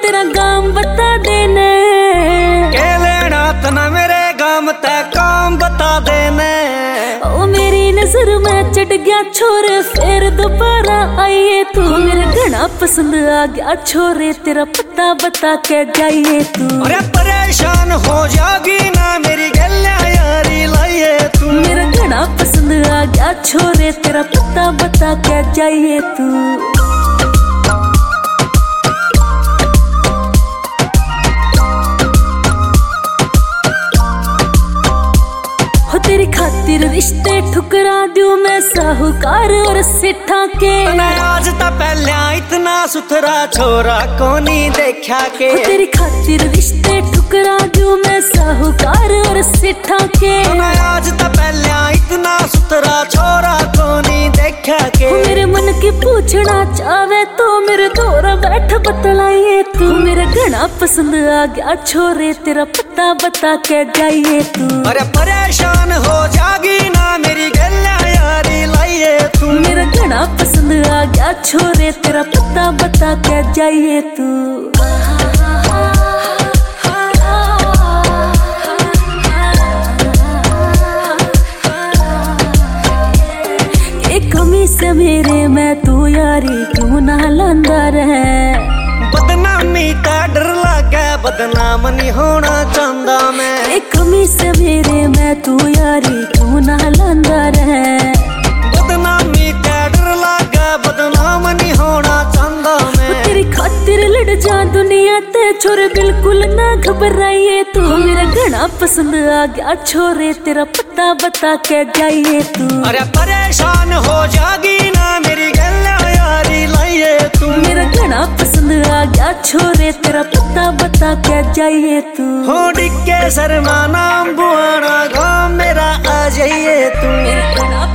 तेरा गाम बता देने के लेना तना मेरे गाम ते काम बता देने। ओ मेरी नजर में चढ़ गया छोरे फिर दोबारा आइए तू। मेरा घना पसंद आ गया छोरे तेरा पता बता के जाइए तू। अरे परेशान हो जागी ना मेरी गल्ला यारी लाइए तू। मेरा घना पसंद आ गया छोरे तेरा पता बता के जाइए तू। तेरी खातिर रिश्ते ठुकरा दूं मैं साहूकार और सेठा के। आज ता पहले इतना सुथरा छोरा कोनी देखा के। तेरी खातिर रिश्ते ठुकरा दूं मैं साहूकार और सेठा के। आज ता पहले इतना सुथरा छोरा कोनी देखा के। मेरे मन की पूछना चाहे तो मेरे दौरा बैठ बतलाइए तू। मेरा घना पसंद आ गया छोरे तेरा पता बता के जाइए तू। अरे परेशान हो जागी ना मेरी गल्ला यारी लाइए तू। मेरा घना पसंद आ गया छोरे तेरा पता बता के जाइए तू। कमी से मेरे मैं तू यारी क्यों ना लांदा रहे। बदनामी का डर लगा बदनाम नहीं होना चाहता मैं। कमी से मेरे मैं तू यारी क्यों ना लांदा रहे। बदनामी का डर लगा बदनाम नहीं होना चाहता मैं। तेरी खातिर लड़ जा दुनिया ते छोरे बिल्कुल ना घबराइए तू। मेरा घना पसंद आ गया छोरे तेरा पता बता के जाइए तू। अरे परेशान हो जागी ना मेरी गल्ला यारी लाइए तू। मेरा घना पसंद आ गया छोरे तेरा पता बता के जाइए तू। हो डिक्के शर्मा नाम बुआना गाँव मेरा आ जाइए तू। मेरा घना